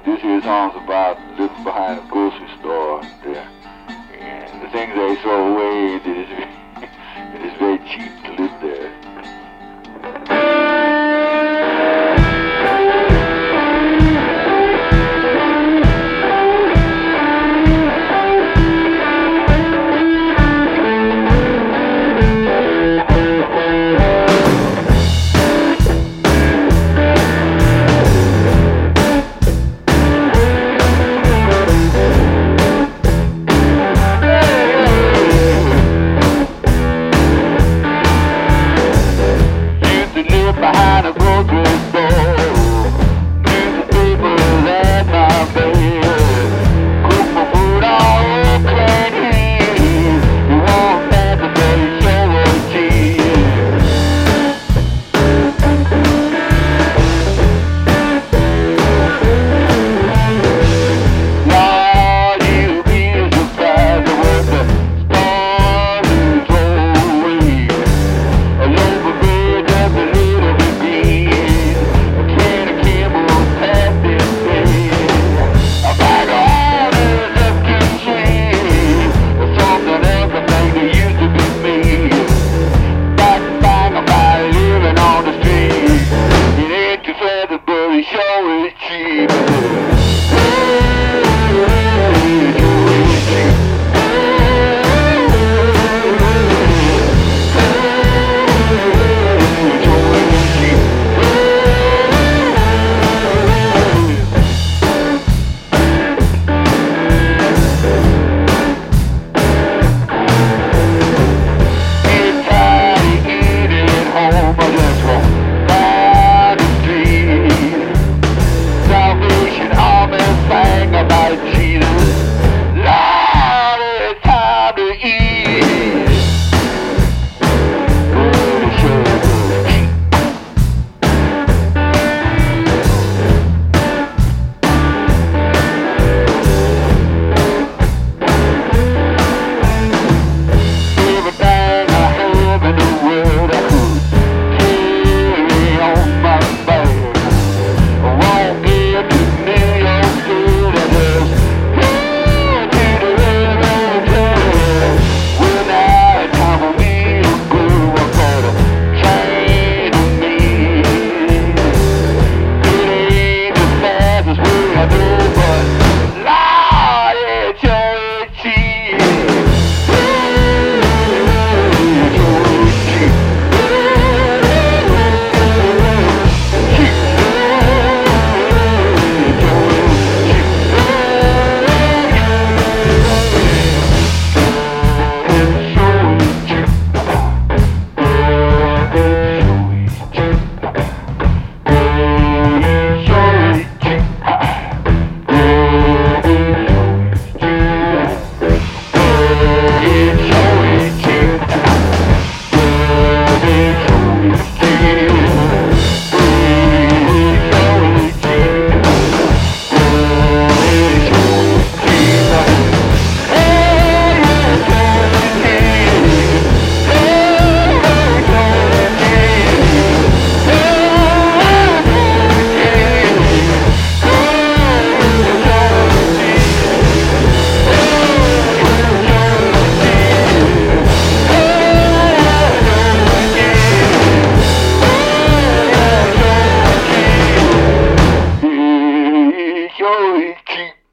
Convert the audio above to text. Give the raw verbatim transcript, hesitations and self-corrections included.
This here song's about living behind a grocery store there. And the things they throw away, it is, it is very cheap to live there. Behind a grocery store, meet the people at my bed. Cook my food all clean. You want that the day show was cheap. Lord, you'll be surprised at what the stars throw away. A loaf of bread just a little bit. Show is cheap. Joey, keep